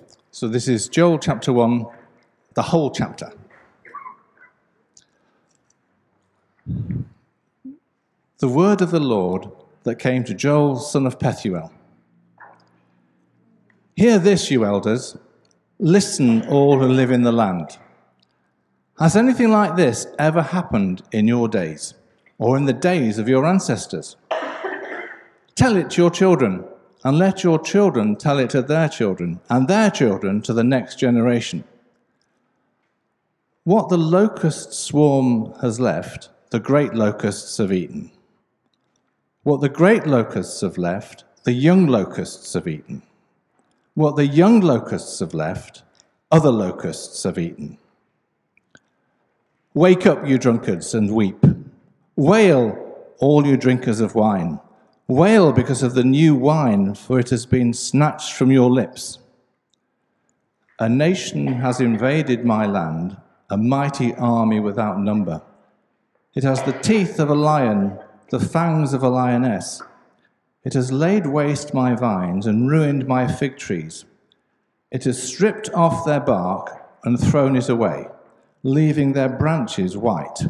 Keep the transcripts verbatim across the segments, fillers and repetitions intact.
So this is Joel chapter one, the whole chapter. The word of the Lord that came to Joel, son of Pethuel. Hear this, you elders. Listen, all who live in the land. Has anything like this ever happened in your days, or in the days of your ancestors? Tell it to your children, and let your children tell it to their children, and their children to the next generation. What the locust swarm has left, the great locusts have eaten. What the great locusts have left, the young locusts have eaten. What the young locusts have left, other locusts have eaten. Wake up, you drunkards, and weep. Wail, all you drinkers of wine. Wail because of the new wine, for it has been snatched from your lips. A nation has invaded my land, a mighty army without number. It has the teeth of a lion, the fangs of a lioness. It has laid waste my vines and ruined my fig trees. It has stripped off their bark and thrown it away, leaving their branches white.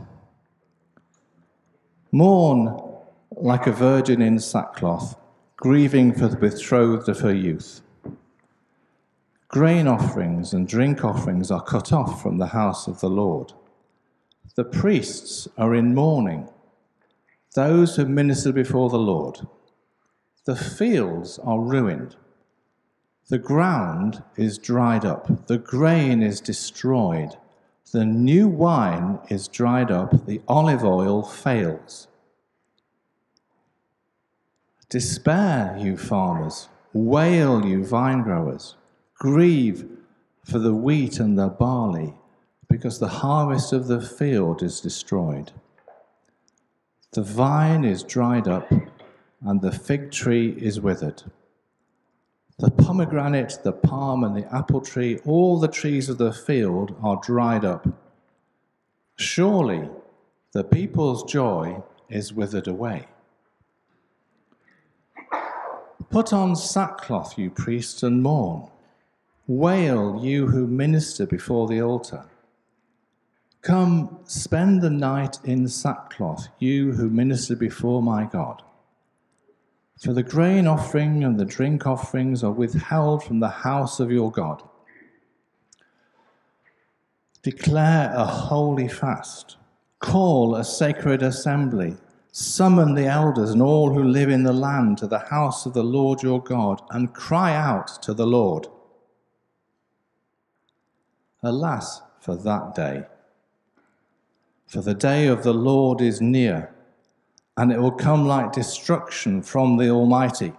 Mourn like a virgin in sackcloth, grieving for the betrothed of her youth. Grain offerings and drink offerings are cut off from the house of the Lord. The priests are in mourning, those who minister before the Lord. The fields are ruined. The ground is dried up. The grain is destroyed. The new wine is dried up. The olive oil fails. Despair, you farmers. Wail, you vine growers. Grieve for the wheat and the barley, because the harvest of the field is destroyed. The vine is dried up, and the fig tree is withered. The pomegranate, the palm, and the apple tree, all the trees of the field are dried up. Surely the people's joy is withered away. Put on sackcloth, you priests, and mourn. Wail, you who minister before the altar. Come, spend the night in sackcloth, you who minister before my God. For the grain offering and the drink offerings are withheld from the house of your God. Declare a holy fast. Call a sacred assembly. Summon the elders and all who live in the land to the house of the Lord your God, and cry out to the Lord. Alas for that day. For the day of the Lord is near, and it will come like destruction from the Almighty.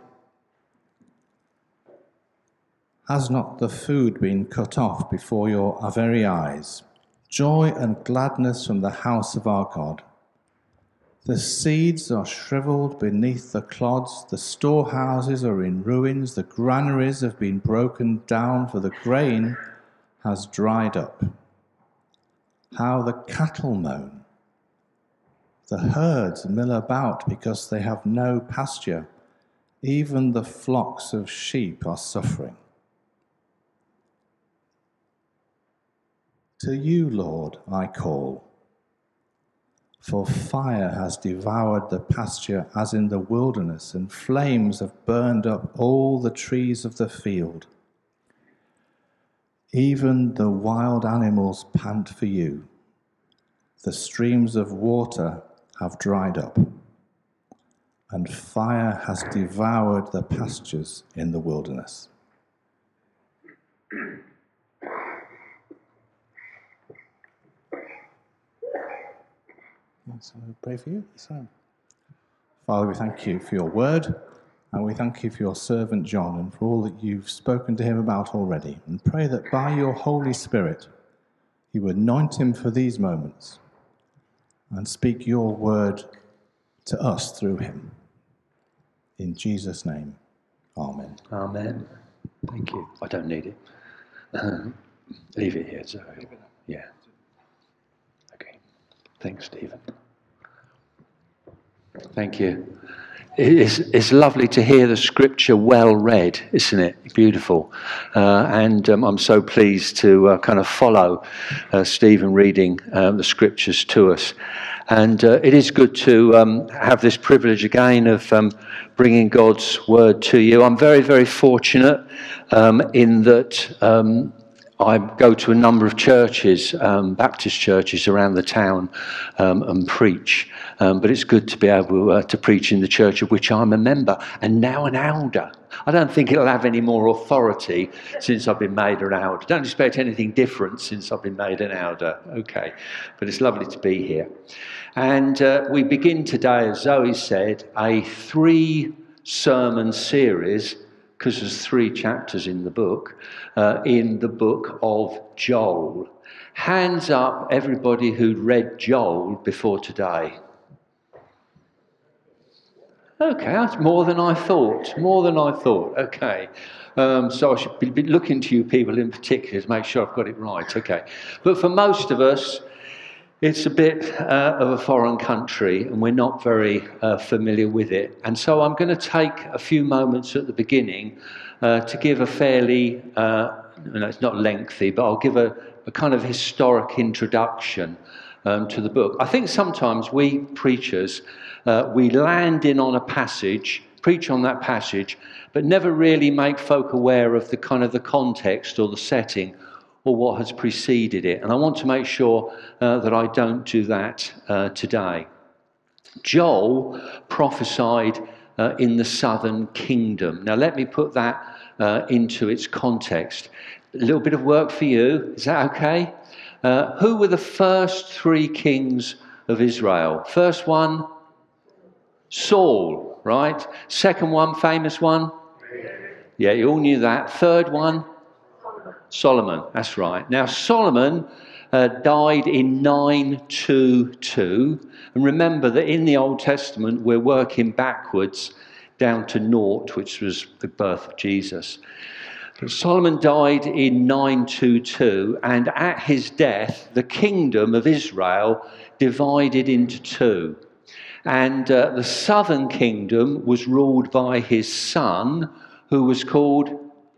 Has not the food been cut off before your very eyes? Joy and gladness from the house of our God. The seeds are shriveled beneath the clods, the storehouses are in ruins, the granaries have been broken down, for the grain has dried up. How the cattle moan. The herds mill about because they have no pasture. Even the flocks of sheep are suffering. To you, Lord, I call, for fire has devoured the pasture as in the wilderness, and flames have burned up all the trees of the field. Even the wild animals pant for you. The streams of water have dried up, and fire has devoured the pastures in the wilderness. So I pray for you. So, Father, we thank you for your word, and we thank you for your servant John and for all that you've spoken to him about already, and pray that by your Holy Spirit you would anoint him for these moments and speak your word to us through him. In Jesus' name, amen. Amen. Thank you. I don't need it. Uh, leave it here, so yeah. Okay. Thanks, Stephen. Thank you. It's, it's lovely to hear the scripture well read, isn't it? Beautiful. Uh, and um, I'm so pleased to uh, kind of follow uh, Stephen reading um, the scriptures to us. And uh, it is good to um, have this privilege again of um, bringing God's word to you. I'm very, very fortunate um, in that um, I go to a number of churches, um, Baptist churches around the town, um, and preach. Um, but it's good to be able uh, to preach in the church of which I'm a member and now an elder. I don't think it'll have any more authority since I've been made an elder. Don't expect anything different since I've been made an elder. Okay, but it's lovely to be here. And uh, we begin today, as Zoe said, a three-sermon series, because there's three chapters in the book, uh, in the book of Joel. Hands up, everybody who'd read Joel before today. Okay, that's more than I thought, more than I thought, okay. Um, so I should be looking to you people in particular to make sure I've got it right, okay. But for most of us, it's a bit uh, of a foreign country and we're not very uh, familiar with it. And so I'm going to take a few moments at the beginning uh, to give a fairly, uh, no, it's not lengthy, but I'll give a, a kind of historic introduction um, to the book. I think sometimes we preachers, uh, we land in on a passage, preach on that passage, but never really make folk aware of the kind of the context or the setting or what has preceded it. And I want to make sure uh, that I don't do that uh, today. Joel prophesied uh, in the southern kingdom. Now let me put that uh, into its context. A little bit of work for you, is that okay? Uh, who were the first three kings of Israel? First one, Saul, right? Second one, famous one? Yeah, you all knew that. Third one? Solomon, that's right. Now, Solomon uh, died in nine twenty-two. And remember that in the Old Testament, we're working backwards down to naught, which was the birth of Jesus. But Solomon died in nine twenty-two, and at his death, the kingdom of Israel divided into two. And uh, the southern kingdom was ruled by his son, who was called...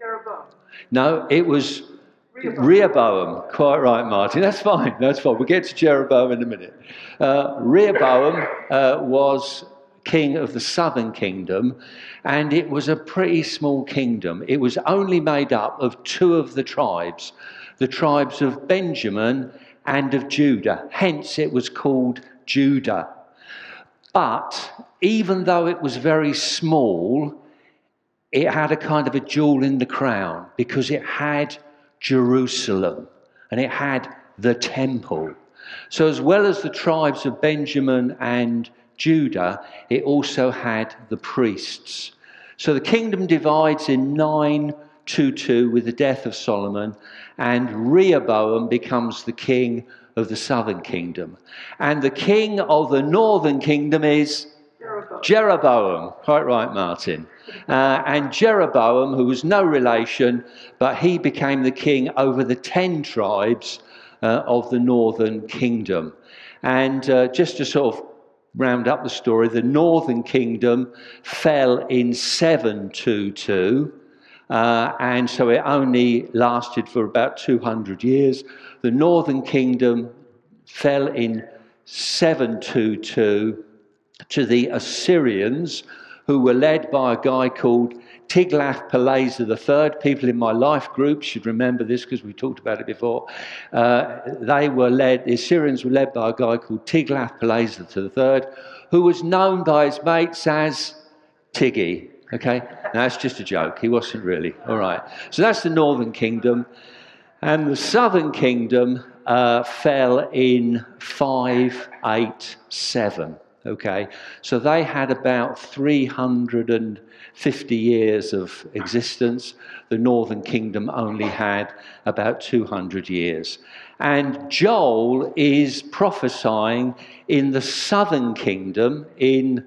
No, it was Rehoboam. Rehoboam. Quite right, Martin. That's fine. That's fine. We'll get to Jeroboam in a minute. Uh, Rehoboam uh, was king of the southern kingdom, and it was a pretty small kingdom. It was only made up of two of the tribes, the tribes of Benjamin and of Judah. Hence, it was called Judah. But even though it was very small, it had a kind of a jewel in the crown because it had Jerusalem and it had the temple. So as well as the tribes of Benjamin and Judah, it also had the priests. So the kingdom divides in nine twenty-two with the death of Solomon, and Rehoboam becomes the king of the southern kingdom. And the king of the northern kingdom is Jeroboam. Jeroboam. Quite right, Martin. Uh, and Jeroboam, who was no relation, but he became the king over the ten tribes uh, of the northern kingdom. And uh, just to sort of round up the story, the northern kingdom fell in seven twenty-two, uh, and so it only lasted for about two hundred years. The northern kingdom fell in seven twenty-two to the Assyrians, who were led by a guy called Tiglath-Pileser the third. People in my life group should remember this because we talked about it before. Uh, they were led, the Assyrians were led by a guy called Tiglath-Pileser the third, who was known by his mates as Tiggy. Okay? No, that's just a joke. He wasn't really. All right. So that's the northern kingdom. And the southern kingdom uh, fell in five eighty-seven. Okay, so they had about three hundred fifty years of existence. The northern kingdom only had about two hundred years. And Joel is prophesying in the southern kingdom, in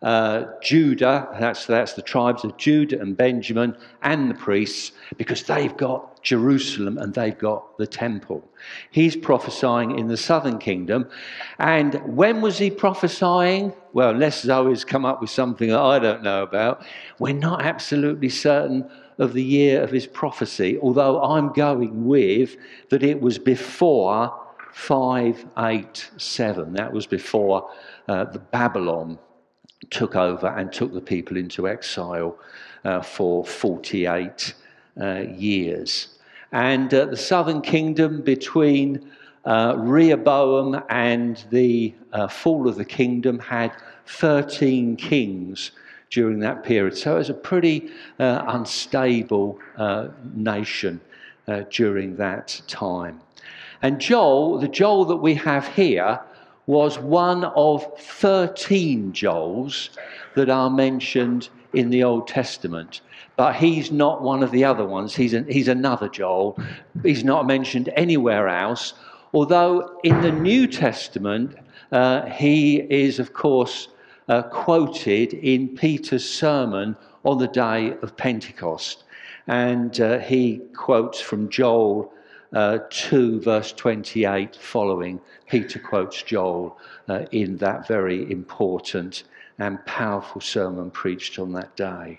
uh, Judah, that's, that's the tribes of Judah and Benjamin, and the priests, because they've got Jerusalem and they've got the temple. He's prophesying in the southern kingdom. And when was he prophesying? Well, unless Zoe's come up with something that I don't know about, we're not absolutely certain of the year of his prophecy, although I'm going with that it was before five eighty-seven. That was before uh, the Babylon took over and took the people into exile uh, for forty-eight uh, years. And uh, the southern kingdom, between uh, Rehoboam and the uh, fall of the kingdom, had thirteen kings during that period. So it was a pretty uh, unstable uh, nation uh, during that time. And Joel, the Joel that we have here, was one of thirteen Joels that are mentioned in the Old Testament. But he's not one of the other ones. He's, an, he's another Joel. He's not mentioned anywhere else. Although in the New Testament, uh, he is, of course, uh, quoted in Peter's sermon on the day of Pentecost. And uh, he quotes from Joel uh, two, verse twenty-eight following. Peter quotes Joel uh, in that very important and powerful sermon preached on that day.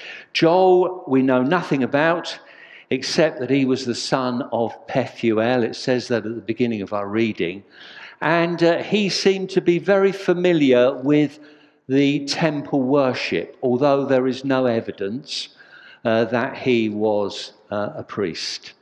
Joel, we know nothing about, except that he was the son of Pethuel. It says that at the beginning of our reading. And uh, he seemed to be very familiar with the temple worship, although there is no evidence uh, that he was uh, a priest.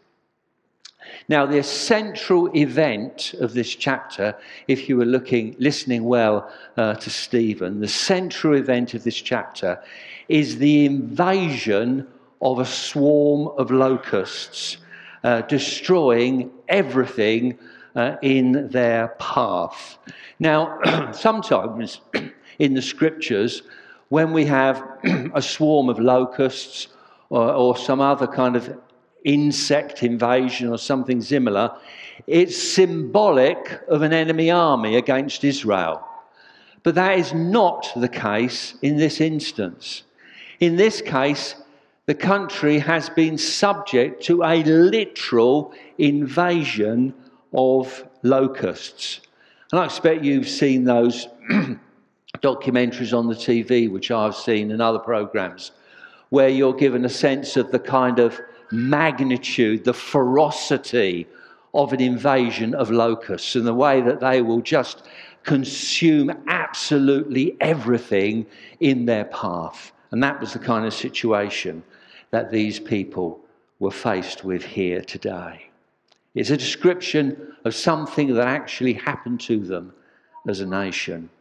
Now, the central event of this chapter, if you were looking, listening well uh, to Stephen, the central event of this chapter is the invasion of a swarm of locusts, uh, destroying everything uh, in their path. Now, sometimes in the scriptures, when we have a swarm of locusts or, or some other kind of insect invasion or something similar, it's symbolic of an enemy army against Israel. But that is not the case in this instance. In this case, the country has been subject to a literal invasion of locusts. And I expect you've seen those documentaries on the T V, which I've seen, and other programs, where you're given a sense of the kind of magnitude, the ferocity of an invasion of locusts, and the way that they will just consume absolutely everything in their path. And that was the kind of situation that these people were faced with here today. It's a description of something that actually happened to them as a nation.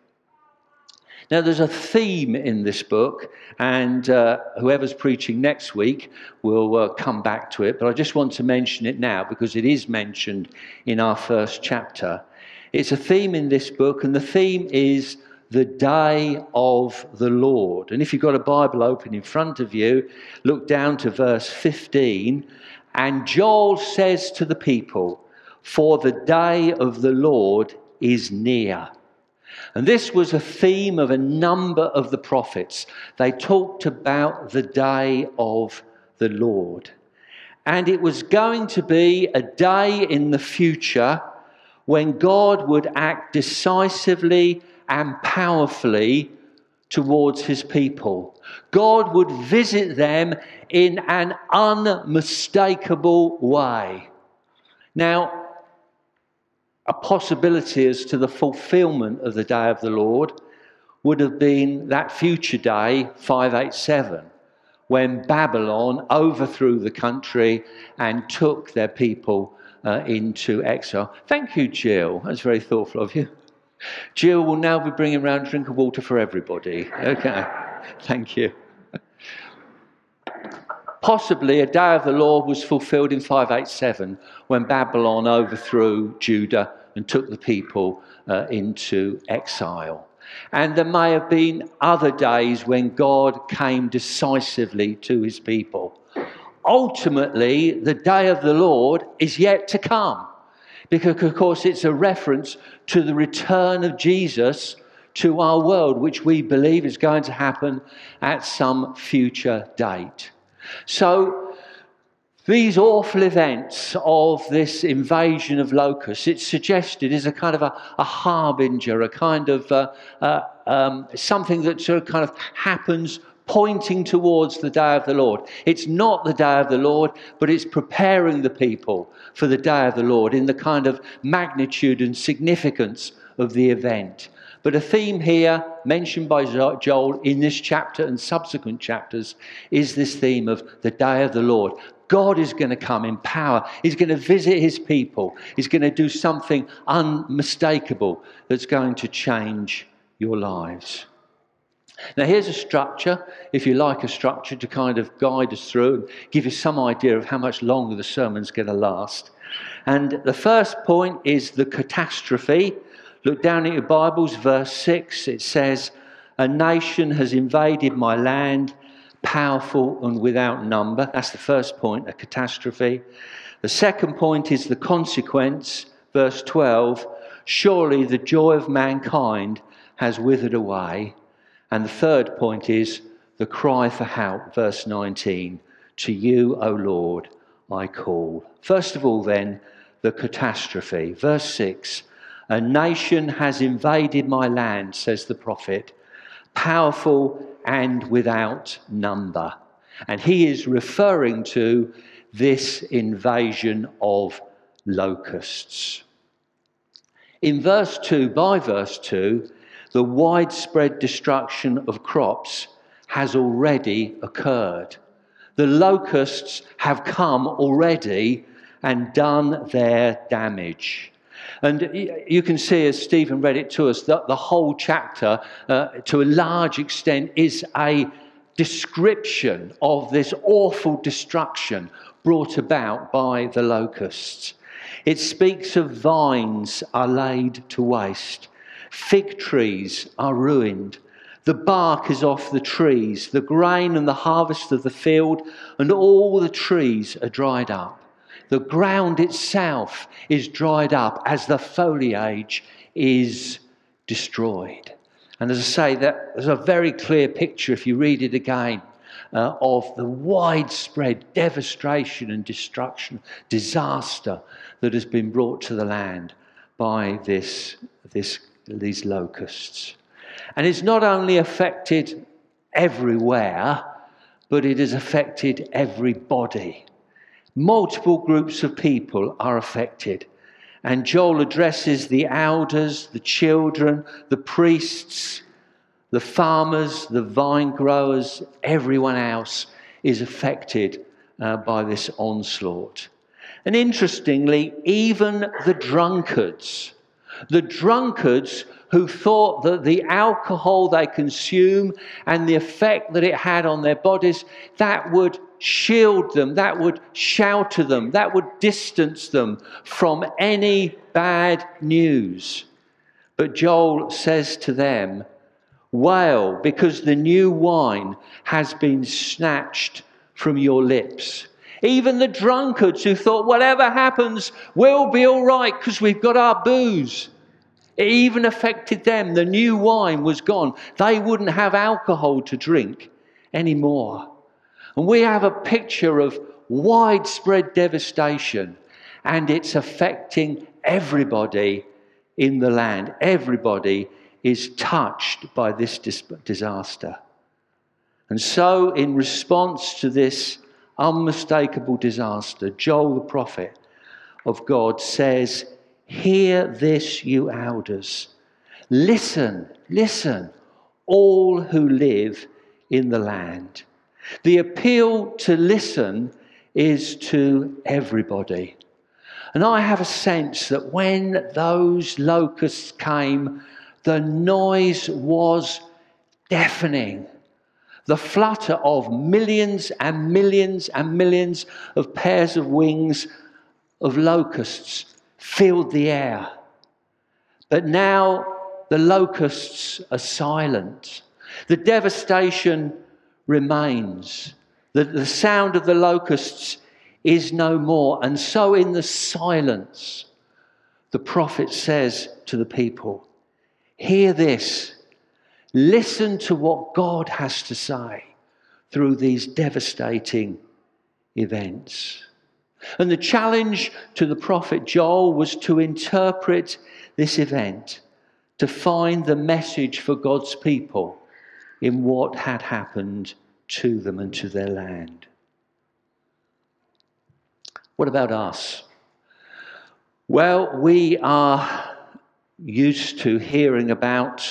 Now, there's a theme in this book, and uh, whoever's preaching next week will uh, come back to it, but I just want to mention it now because it is mentioned in our first chapter. It's a theme in this book, and the theme is the day of the Lord. And if you've got a Bible open in front of you, look down to verse fifteen, and Joel says to the people, "For the day of the Lord is near." And this was a theme of a number of the prophets. They talked about the day of the Lord. And it was going to be a day in the future when God would act decisively and powerfully towards his people. God would visit them in an unmistakable way. Now, a possibility as to the fulfillment of the day of the Lord would have been that future day, five eighty-seven, when Babylon overthrew the country and took their people uh, into exile. Thank you, Jill. That's very thoughtful of you. Jill will now be bringing around a drink of water for everybody. Okay, thank you. Possibly a day of the Lord was fulfilled in five eighty-seven when Babylon overthrew Judah and took the people uh, into exile. And there may have been other days when God came decisively to his people. Ultimately, the day of the Lord is yet to come, because, of course, it's a reference to the return of Jesus to our world, which we believe is going to happen at some future date. So these awful events of this invasion of locusts, it's suggested, is a kind of a, a harbinger, a kind of uh, uh, um, something that sort of kind of happens pointing towards the day of the Lord. It's not the day of the Lord, but it's preparing the people for the day of the Lord in the kind of magnitude and significance of the event. But a theme here mentioned by Joel in this chapter and subsequent chapters is this theme of the day of the Lord. God is going to come in power. He's going to visit his people. He's going to do something unmistakable that's going to change your lives. Now here's a structure, if you like a structure, to kind of guide us through and give you some idea of how much longer the sermon's going to last. And the first point is the catastrophe. Look down at your Bibles, verse six. It says, "A nation has invaded my land, powerful and without number." That's the first point, a catastrophe. The second point is the consequence, verse twelve. "Surely the joy of mankind has withered away." And the third point is the cry for help, verse nineteen. "To you, O Lord, I call." First of all then, the catastrophe. Verse six. "A nation has invaded my land," says the prophet, "powerful and without number." And he is referring to this invasion of locusts. In verse two, by verse two, the widespread destruction of crops has already occurred. The locusts have come already and done their damage. And you can see, as Stephen read it to us, that the whole chapter, uh, to a large extent, is a description of this awful destruction brought about by the locusts. It speaks of vines are laid to waste. Fig trees are ruined. The bark is off the trees. The grain and the harvest of the field and all the trees are dried up. The ground itself is dried up as the foliage is destroyed. And as I say, that there's a very clear picture, if you read it again, uh, of the widespread devastation and destruction, disaster that has been brought to the land by this, this, these locusts. And it's not only affected everywhere, but it has affected everybody. Multiple groups of people are affected. And Joel addresses the elders, the children, the priests, the farmers, the vine growers, everyone else is affected uh, by this onslaught. And interestingly, even the drunkards, the drunkards who thought that the alcohol they consume and the effect that it had on their bodies, that would shield them, that would shelter them, that would distance them from any bad news. But Joel says to them, "Wail, because the new wine has been snatched from your lips." Even the drunkards who thought, whatever happens, we'll be all right because we've got our booze. It even affected them. The new wine was gone. They wouldn't have alcohol to drink anymore. And we have a picture of widespread devastation, and it's affecting everybody in the land. Everybody is touched by this dis- disaster. And so, in response to this unmistakable disaster, Joel the prophet of God says, "Hear this, you elders. Listen, listen, all who live in the land." The appeal to listen is to everybody. And I have a sense that when those locusts came, the noise was deafening. The flutter of millions and millions and millions of pairs of wings of locusts filled the air. But now the locusts are silent. The devastation remains. The, the sound of the locusts is no more. And so in the silence, the prophet says to the people, "Hear this, Listen to what God has to say through these devastating events. And the challenge to the prophet Joel was to interpret this event, to find the message for God's people in what had happened to them and to their land. What about us? Well, we are used to hearing about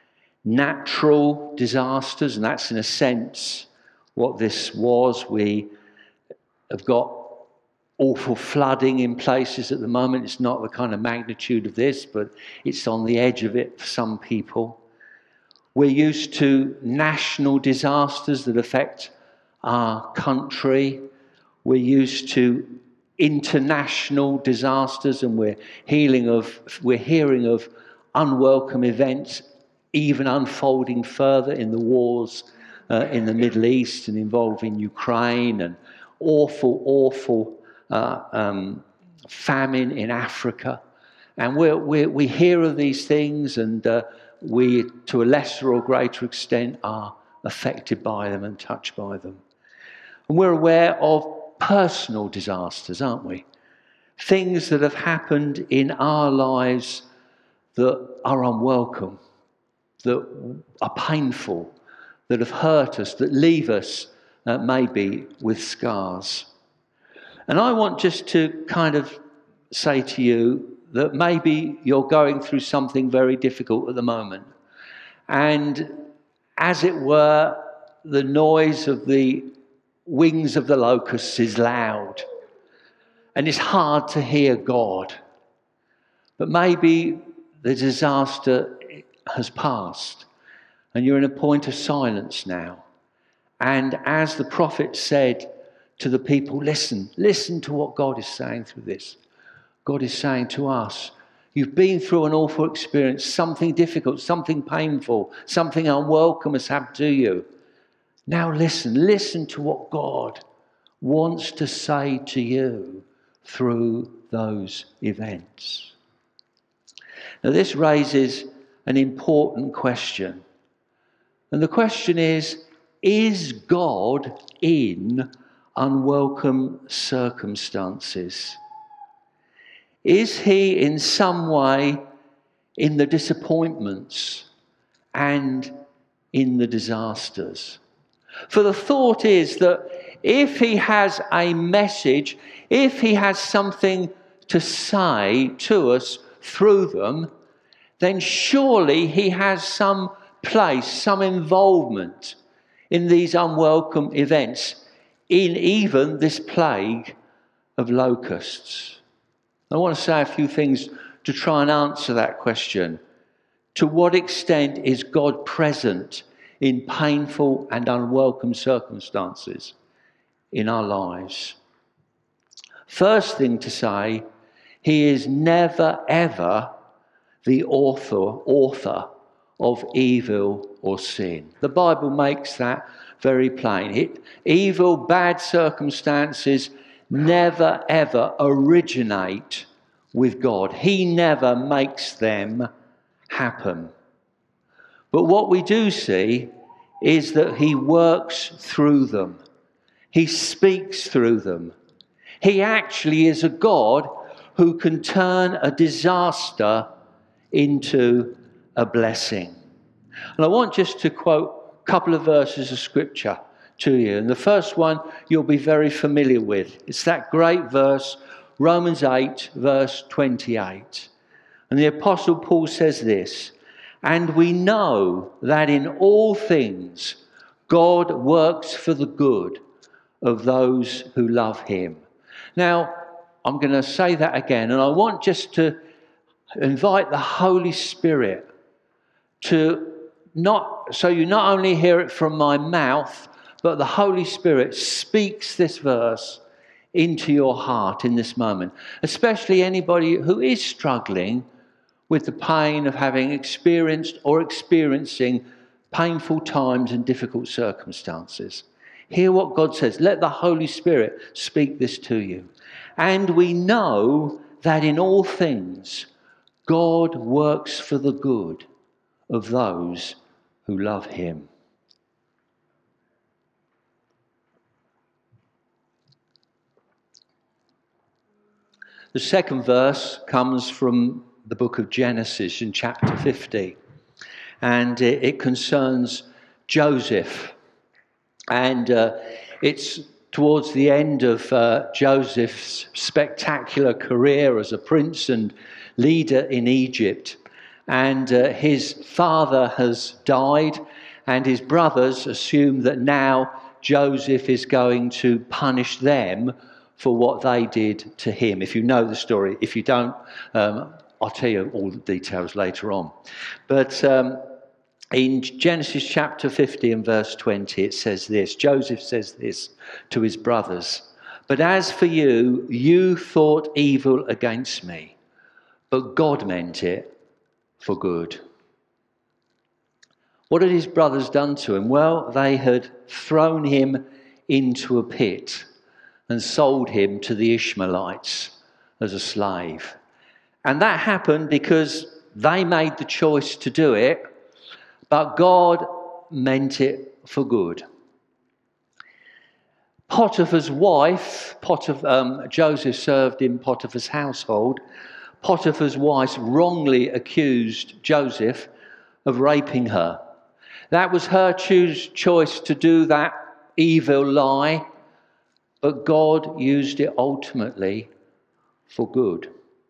natural disasters, and that's in a sense what this was. We have got awful flooding in places at the moment. It's not the kind of magnitude of this, but it's on the edge of it for some people. We're used to national disasters that affect our country. We're used to international disasters, and we're hearing of we're hearing of unwelcome events even unfolding further in the wars uh, in the Middle East and involving Ukraine, and awful, awful uh, um, famine in Africa. And we're, we're, we hear of these things, and uh, we, to a lesser or greater extent, are affected by them and touched by them. And we're aware of personal disasters, aren't we? Things that have happened in our lives that are unwelcome, that are painful, that have hurt us, that leave us uh, maybe with scars. And I want just to kind of say to you that maybe you're going through something very difficult at the moment. And as it were, the noise of the wings of the locusts is loud. And it's hard to hear God. But maybe the disaster has passed, and you're in a point of silence now. And as the prophet said to the people, listen, listen to what God is saying through this. God is saying to us, you've been through an awful experience, something difficult, something painful, something unwelcome has happened to you. Now listen, listen to what God wants to say to you through those events. Now this raises an important question. And the question is, is God in unwelcome circumstances? Is he in some way in the disappointments and in the disasters? For the thought is that if he has a message, if he has something to say to us through them, then surely he has some place, some involvement in these unwelcome events, in even this plague of locusts. I want to say a few things to try and answer that question. To what extent is God present in painful and unwelcome circumstances in our lives? First thing to say, he is never ever the author, author of evil or sin. The Bible makes that very plain. It, evil, bad circumstances never ever originate with God. He never makes them happen. But what we do see is that he works through them. He speaks through them. He actually is a God who can turn a disaster into a blessing. And I want just to quote a couple of verses of scripture to you. And the first one you'll be very familiar with. It's that great verse, Romans eight, verse twenty-eight. And the Apostle Paul says this, and we know that in all things God works for the good of those who love him. Now, I'm going to say that again, and I want just to invite the Holy Spirit to not, so you not only hear it from my mouth, but the Holy Spirit speaks this verse into your heart in this moment, especially anybody who is struggling with the pain of having experienced or experiencing painful times and difficult circumstances. Hear what God says. Let the Holy Spirit speak this to you. And we know that in all things God works for the good of those who who love him. The second verse comes from the book of Genesis in chapter fifty, and it, it concerns Joseph. And uh, it's towards the end of uh, Joseph's spectacular career as a prince and leader in Egypt. And uh, his father has died, and his brothers assume that now Joseph is going to punish them for what they did to him. If you know the story, if you don't, um, I'll tell you all the details later on. But um, in Genesis chapter fifty and verse twenty, it says this. Joseph says this to his brothers. But as for you, you thought evil against me, but God meant it for good. What had his brothers done to him? Well, they had thrown him into a pit and sold him to the Ishmaelites as a slave. And that happened because they made the choice to do it, but God meant it for good. Potiphar's wife, Potiphar, um, Joseph served in Potiphar's household. Potiphar's wife wrongly accused Joseph of raping her. That was her choose, choice to do that evil lie, but God used it ultimately for good.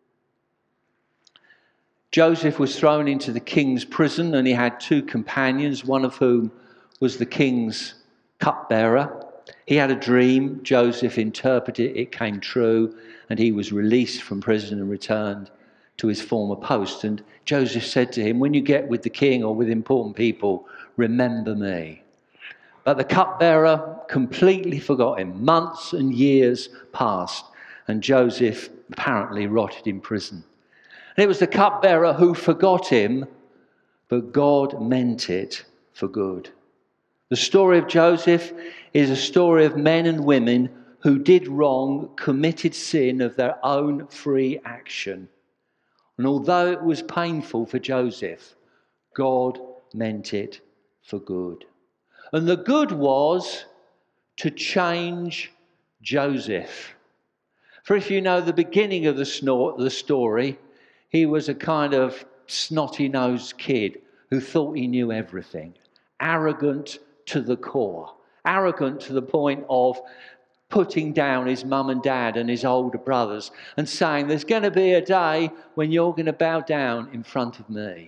Joseph was thrown into the king's prison, and he had two companions, one of whom was the king's cupbearer. He had a dream. Joseph interpreted it. It came true, and he was released from prison and returned to his former post. And Joseph said to him, when you get with the king or with important people, remember me. But the cupbearer completely forgot him. Months and years passed, and Joseph apparently rotted in prison. And it was the cupbearer who forgot him, but God meant it for good. The story of Joseph is a story of men and women who did wrong, committed sin of their own free action. And although it was painful for Joseph, God meant it for good. And the good was to change Joseph. For if you know the beginning of the, snort, the story, he was a kind of snotty-nosed kid who thought he knew everything. Arrogant to the core. Arrogant to the point of putting down his mum and dad and his older brothers and saying, there's going to be a day when you're going to bow down in front of me.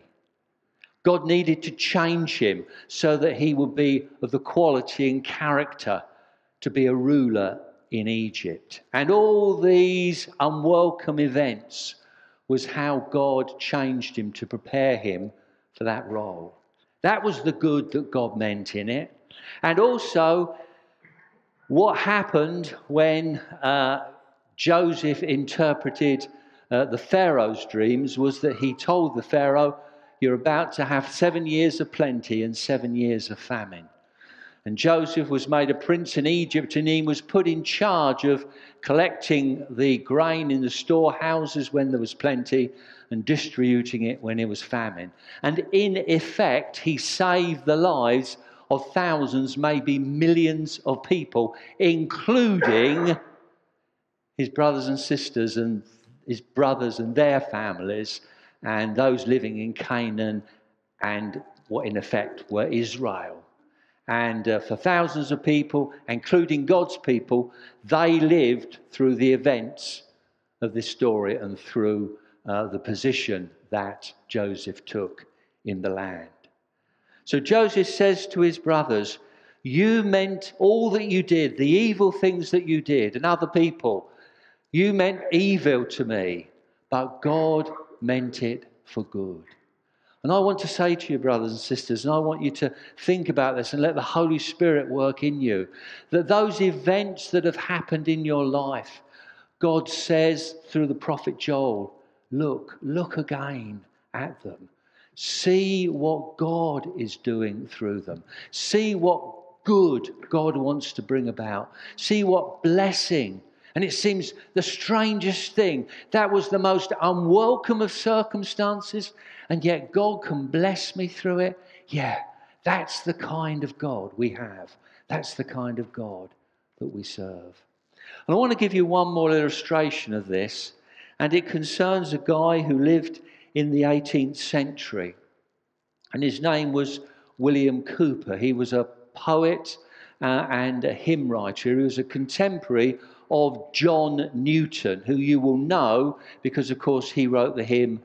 God needed to change him so that he would be of the quality and character to be a ruler in Egypt. And all these unwelcome events was how God changed him to prepare him for that role. That was the good that God meant in it. And also, what happened when uh, Joseph interpreted uh, the Pharaoh's dreams was that he told the Pharaoh, you're about to have seven years of plenty and seven years of famine. And Joseph was made a prince in Egypt, and he was put in charge of collecting the grain in the storehouses when there was plenty and distributing it when there was famine. And in effect, he saved the lives of thousands, maybe millions of people, including his brothers and sisters and his brothers and their families, and those living in Canaan and what in effect were Israel. And uh, for thousands of people, including God's people, they lived through the events of this story and through uh, the position that Joseph took in the land. So Joseph says to his brothers, you meant all that you did, the evil things that you did and other people, you meant evil to me, but God meant it for good. And I want to say to you, brothers and sisters, and I want you to think about this and let the Holy Spirit work in you, that those events that have happened in your life, God says through the prophet Joel, look, look again at them. See what God is doing through them. See what good God wants to bring about. See what blessing. And it seems the strangest thing. That was the most unwelcome of circumstances, and yet God can bless me through it. Yeah, That's the kind of God we have. That's the kind of God that we serve. And I want to give you one more illustration of this, and it concerns a guy who lived in the eighteenth century, and his name was William Cowper. He was a poet uh, and a hymn writer. He was a contemporary of John Newton, who you will know because, of course, he wrote the hymn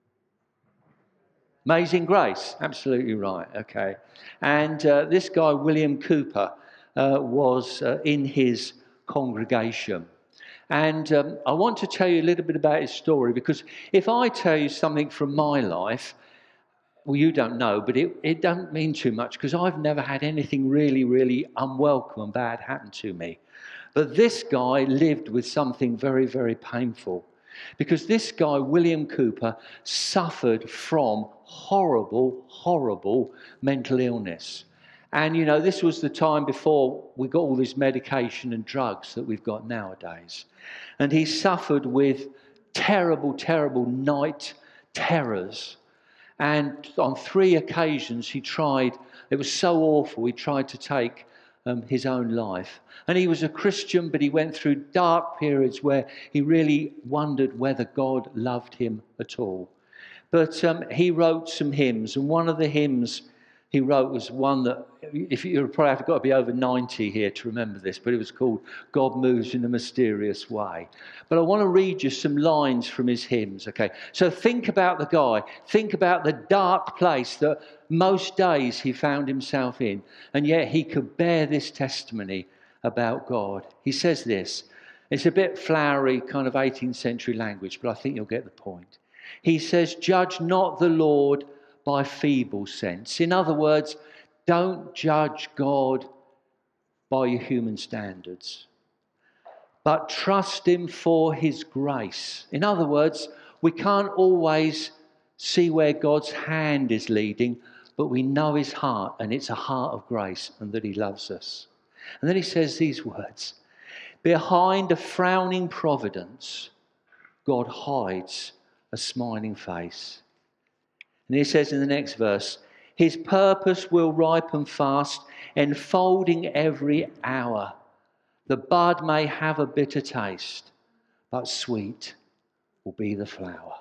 Amazing Grace. Absolutely right. Okay. And uh, this guy, William Cowper, uh, was uh, in his congregation. And um, I want to tell you a little bit about his story, because if I tell you something from my life, well, you don't know, but it, it don't mean too much, because I've never had anything really, really unwelcome and bad happen to me. But this guy lived with something very, very painful. Because this guy, William Cowper, suffered from horrible, horrible mental illness. And, you know, this was the time before we got all this medication and drugs that we've got nowadays. And he suffered with terrible, terrible night terrors. And on three occasions he tried, it was so awful, he tried to take Um, his own life. And he was a Christian, but he went through dark periods where he really wondered whether God loved him at all. But um, he wrote some hymns, and one of the hymns he wrote was one that, if you probably have got to be over ninety here to remember this, but it was called God Moves in a Mysterious Way. But I want to read you some lines from his hymns, okay? So think about the guy. Think about the dark place that most days he found himself in, and yet he could bear this testimony about God. He says this. It's a bit flowery, kind of eighteenth century language, but I think you'll get the point. He says, "Judge not the Lord by feeble sense." In other words, don't judge God by your human standards, but trust him for his grace. In other words, we can't always see where God's hand is leading, but we know his heart, and it's a heart of grace, and that he loves us. And then he says these words: "Behind a frowning providence, God hides a smiling face." And he says in the next verse, "His purpose will ripen fast, enfolding every hour. The bud may have a bitter taste, but sweet will be the flower."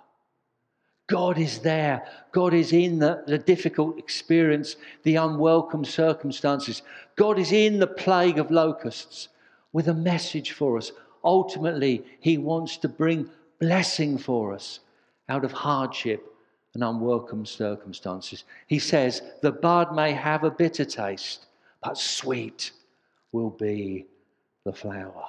God is there. God is in the, the difficult experience, the unwelcome circumstances. God is in the plague of locusts with a message for us. Ultimately, he wants to bring blessing for us out of hardship and unwelcome circumstances. He says, the bud may have a bitter taste, but sweet will be the flower.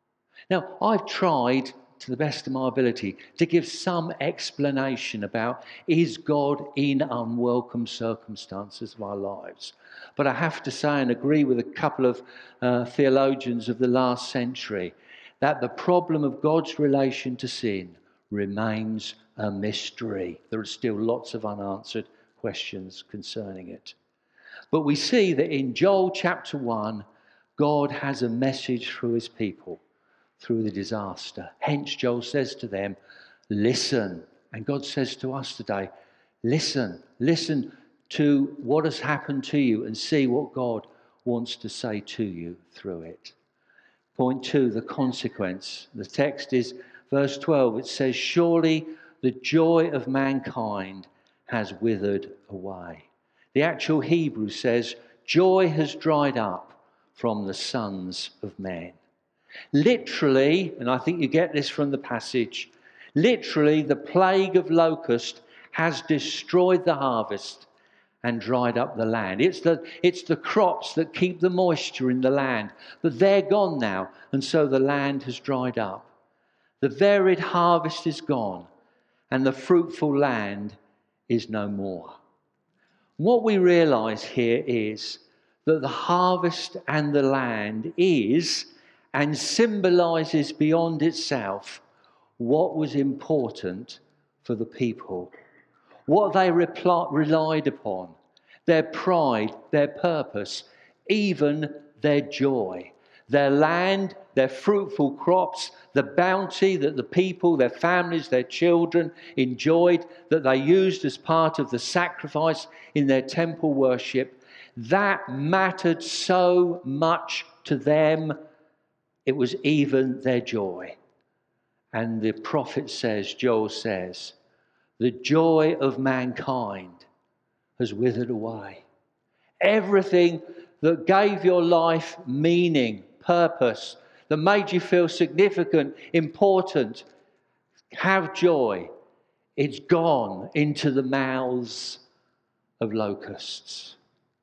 Now, I've tried to the best of my ability to give some explanation about, is God in unwelcome circumstances of our lives? But I have to say, and agree with a couple of uh, theologians of the last century, that the problem of God's relation to sin remains a mystery. There are still lots of unanswered questions concerning it. But we see that in Joel chapter one, God has a message for his people through the disaster. Hence, Joel says to them, listen. And God says to us today, listen. Listen to what has happened to you and see what God wants to say to you through it. Point two, the consequence. The text is verse twelve. It says, surely the joy of mankind has withered away. The actual Hebrew says, joy has dried up from the sons of men. Literally, and I think you get this from the passage, literally the plague of locust has destroyed the harvest and dried up the land. It's the, it's the crops that keep the moisture in the land, but they're gone now, and so the land has dried up. The varied harvest is gone, and the fruitful land is no more. What we realise here is that the harvest and the land is and symbolises beyond itself what was important for the people, what they repl- relied upon, their pride, their purpose, even their joy. Their land, their fruitful crops, the bounty that the people, their families, their children enjoyed, that they used as part of the sacrifice in their temple worship, That mattered so much to them, it was even their joy. And the prophet says, Joel says, the joy of mankind has withered away. Everything that gave your life meaning, purpose, that made you feel significant, important, have joy, it's gone into the mouths of locusts.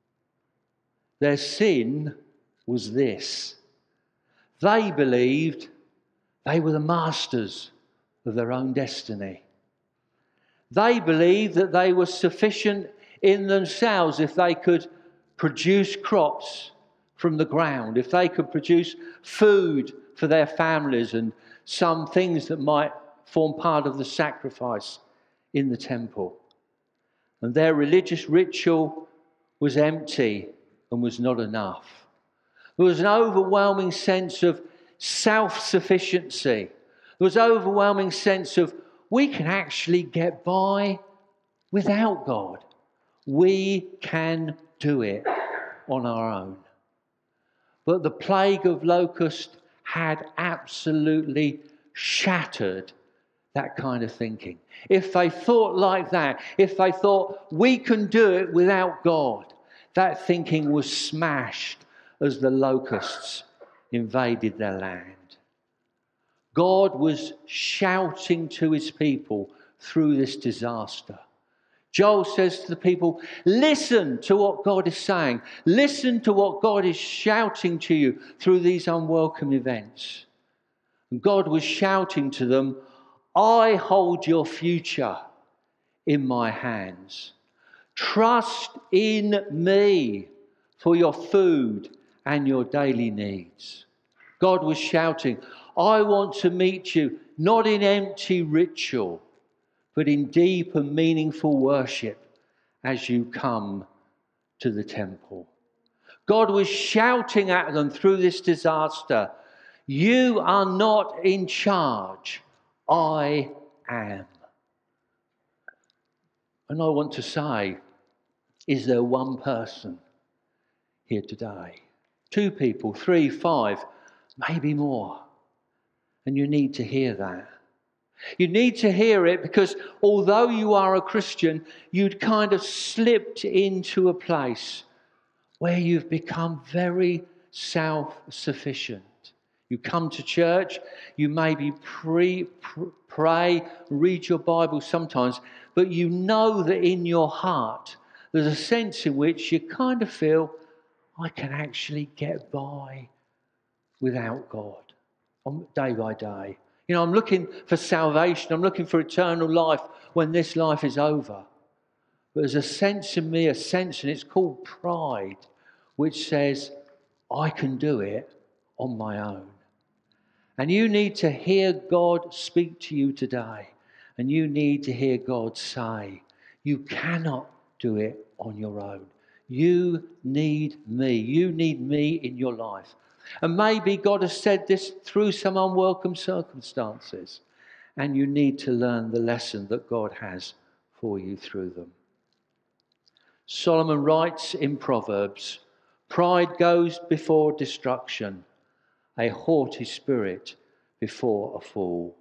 Their sin was this. They believed they were the masters of their own destiny. They believed that they were sufficient in themselves if they could produce crops from the ground, if they could produce food for their families and some things that might form part of the sacrifice in the temple. And their religious ritual was empty and was not enough. There was an overwhelming sense of self-sufficiency. There was an overwhelming sense of we can actually get by without God. We can do it on our own. But the plague of locusts had absolutely shattered that kind of thinking. If they thought like that, if they thought we can do it without God, that thinking was smashed as the locusts invaded their land. God was shouting to his people through this disaster. Joel says to the people, listen to what God is saying. Listen to what God is shouting to you through these unwelcome events. And God was shouting to them, I hold your future in my hands. Trust in me for your food and your daily needs. God was shouting, I want to meet you not in empty ritual, but in deep and meaningful worship as you come to the temple. God was shouting at them through this disaster, you are not in charge, I am. And I want to say, is there one person here today? Two people, three, five, maybe more. And you need to hear that. You need to hear it because although you are a Christian, you'd kind of slipped into a place where you've become very self-sufficient. You come to church, you maybe pre, pr- pray, read your Bible sometimes, but you know that in your heart there's a sense in which you kind of feel, I can actually get by without God on day by day. You know, I'm looking for salvation. I'm looking for eternal life when this life is over. But there's a sense in me, a sense, and it's called pride, which says, I can do it on my own. And you need to hear God speak to you today. And you need to hear God say, you cannot do it on your own. You need me. You need me in your life. And maybe God has said this through some unwelcome circumstances. And you need to learn the lesson that God has for you through them. Solomon writes in Proverbs, pride goes before destruction, a haughty spirit before a fall.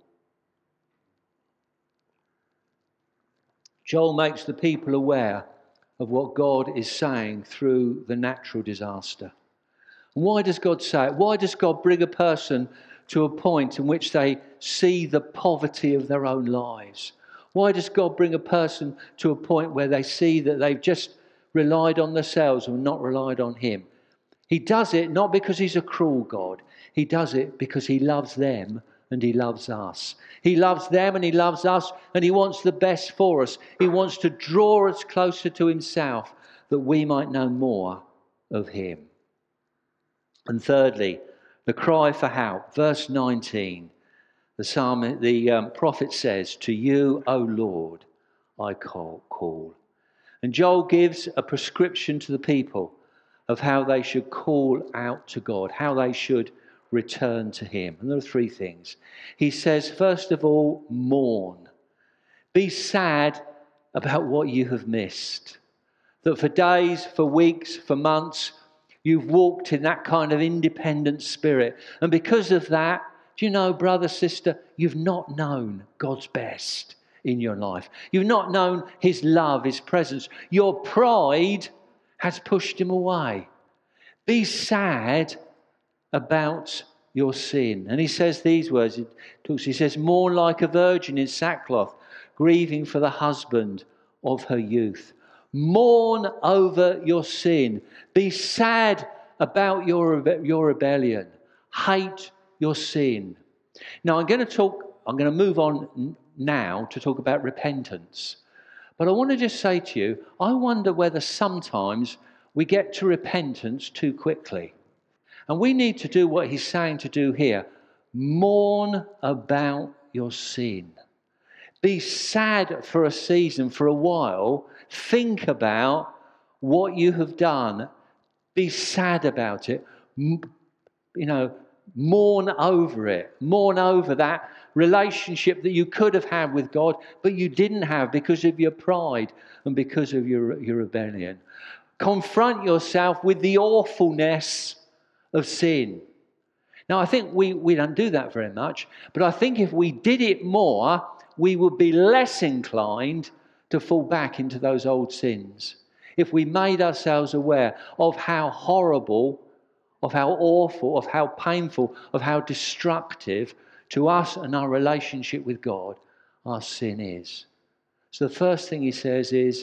Joel makes the people aware of what God is saying through the natural disaster. And why does God say it? Why does God bring a person to a point in which they see the poverty of their own lives? Why does God bring a person to a point where they see that they've just relied on themselves and not relied on him? He does it not because he's a cruel God. He does it because he loves them and he loves us. He loves them and he loves us and he wants the best for us. He wants to draw us closer to himself that we might know more of him. And thirdly, the cry for help. Verse nineteen, the psalm, the um, prophet says, to you, O Lord, I call, call. And Joel gives a prescription to the people of how they should call out to God, how they should return to him. And there are three things. He says, first of all, mourn. Be sad about what you have missed. That for days, for weeks, for months, you've walked in that kind of independent spirit. And because of that, do you know, brother, sister, you've not known God's best in your life. You've not known his love, his presence. Your pride has pushed him away. Be sad about your sin. And he says these words. He, talks, he says, mourn like a virgin in sackcloth, grieving for the husband of her youth. Mourn over your sin. Be sad about your, your rebellion. Hate your sin. Now I'm going to talk, I'm going to move on now to talk about repentance. But I want to just say to you, I wonder whether sometimes we get to repentance too quickly. And we need to do what he's saying to do here. Mourn about your sin. Be sad for a season, for a while. Think about what you have done. Be sad about it. You know, mourn over it. Mourn over that relationship that you could have had with God, but you didn't have because of your pride and because of your, your rebellion. Confront yourself with the awfulness of sin. Now, I think we, we don't do that very much, but I think if we did it more, we would be less inclined to fall back into those old sins. If we made ourselves aware of how horrible, of how awful, of how painful, of how destructive to us and our relationship with God our sin is. So the first thing he says is,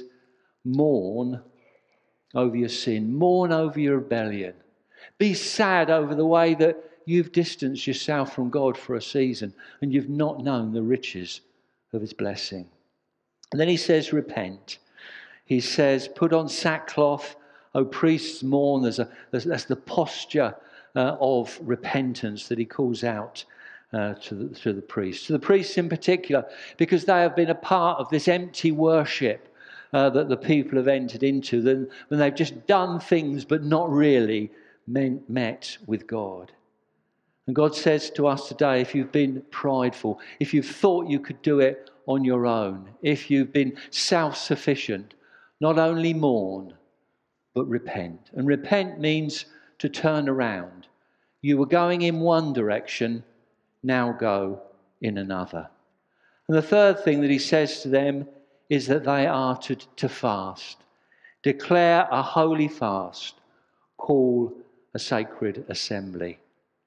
mourn over your sin. Mourn over your rebellion. Be sad over the way that you've distanced yourself from God for a season and you've not known the riches of his blessing. And then he says, repent. He says, put on sackcloth, O priests, mourn. There's a, there's, that's the posture uh, of repentance that he calls out uh, to, the, to the priests. To the priests in particular, because they have been a part of this empty worship uh, that the people have entered into, then, when they've just done things but not really met, met with God. And God says to us today, if you've been prideful, if you've thought you could do it on your own, if you've been self-sufficient, not only mourn, but repent. And repent means to turn around. You were going in one direction, now go in another. And the third thing that he says to them is that they are to, to fast. Declare a holy fast. Call a sacred assembly.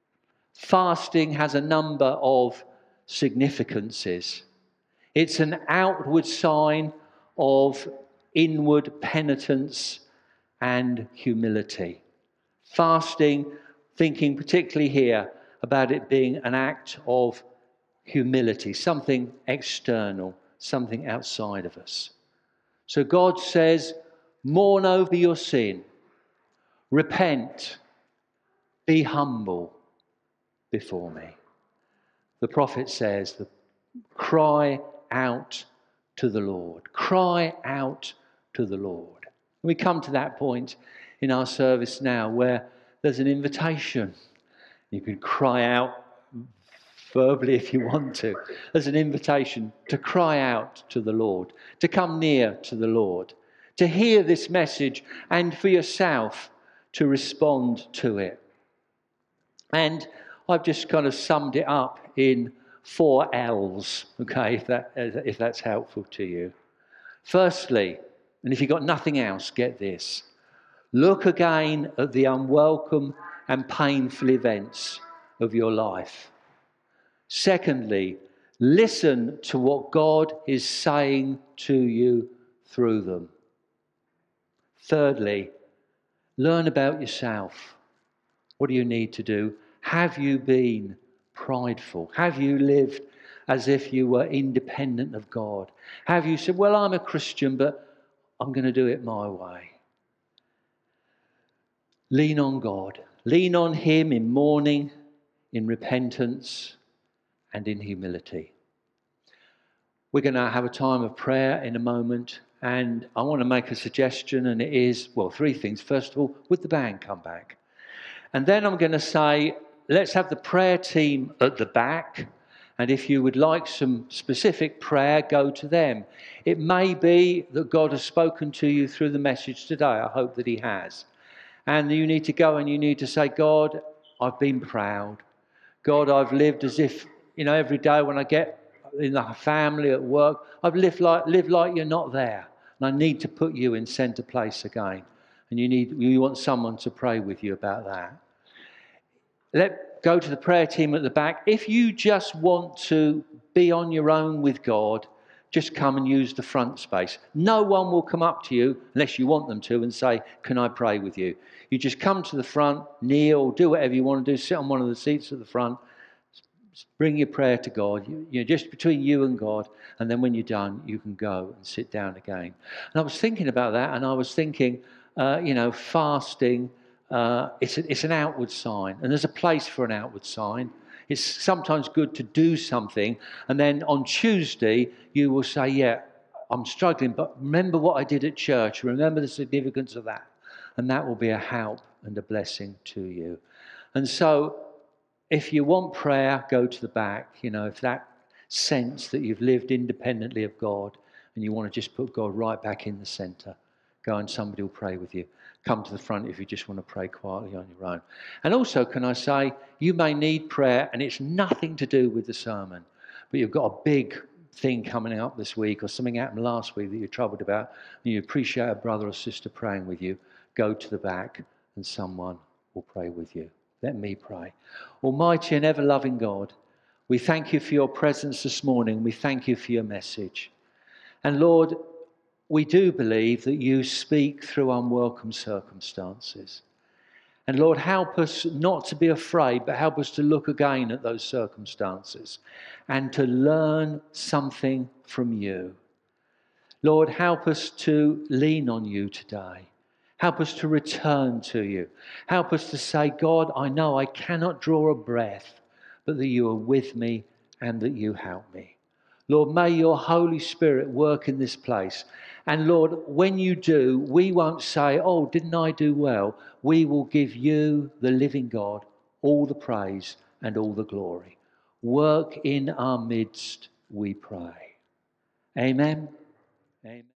Fasting has a number of significances. It's an outward sign of inward penitence and humility. Fasting, thinking particularly here about it being an act of humility, something external, something outside of us. So God says, mourn over your sin, repent, be humble before me. The prophet says, cry out to the Lord. Cry out to the Lord. We come to that point in our service now where there's an invitation. You can cry out verbally if you want to. There's an invitation to cry out to the Lord, to come near to the Lord, to hear this message and for yourself to respond to it. And I've just kind of summed it up in four L's, okay, if that if that's helpful to you. Firstly, and if you've got nothing else, get this. Look again at the unwelcome and painful events of your life. Secondly, listen to what God is saying to you through them. Thirdly, learn about yourself. What do you need to do? Have you been prideful? Have you lived as if you were independent of God? Have you said, well, I'm a Christian, but I'm going to do it my way? Lean on God. Lean on him in mourning, in repentance, and in humility. We're going to have a time of prayer in a moment, and I want to make a suggestion, and it is, well, three things. First of all, would the band come back? And then I'm going to say, let's have the prayer team at the back, And if you would like some specific prayer, go to them. It may be that God has spoken to you through the message today. I hope that he has. And you need to go and you need to say, God, I've been proud. God, I've lived as if, you know, every day when I get in the family, at work, I've lived like, lived like you're not there. And I need to put you in centre place again. And you need, you want someone to pray with you about that. Let go to the prayer team at the back. If you just want to be on your own with God, just come and use the front space. No one will come up to you unless you want them to and say, can I pray with you? You just come to the front, kneel, do whatever you want to do, sit on one of the seats at the front, bring your prayer to God, you, you know, just between you and God, and then when you're done, you can go and sit down again. And I was thinking about that, and I was thinking, uh, you know, fasting, uh, it's, a, it's an outward sign, and there's a place for an outward sign. It's sometimes good to do something, and then on Tuesday, you will say, yeah, I'm struggling, but remember what I did at church. Remember the significance of that. And that will be a help and a blessing to you. And so, if you want prayer, go to the back. You know, if that sense that you've lived independently of God, and you want to just put God right back in the centre, go and somebody will pray with you. Come to the front if you just want to pray quietly on your own. And also, can I say, you may need prayer, and it's nothing to do with the sermon, but you've got a big thing coming up this week, or something happened last week that you're troubled about, and you appreciate a brother or sister praying with you. Go to the back, and someone will pray with you. Let me pray. Almighty and ever-loving God, we thank you for your presence this morning. We thank you for your message. And Lord, we do believe that you speak through unwelcome circumstances. And Lord, help us not to be afraid, but help us to look again at those circumstances and to learn something from you. Lord, help us to lean on you today. Help us to return to you. Help us to say, God, I know I cannot draw a breath, but that you are with me and that you help me. Lord, may your Holy Spirit work in this place. And Lord, when you do, we won't say, oh, didn't I do well? We will give you, the living God, all the praise and all the glory. Work in our midst, we pray. Amen. Amen.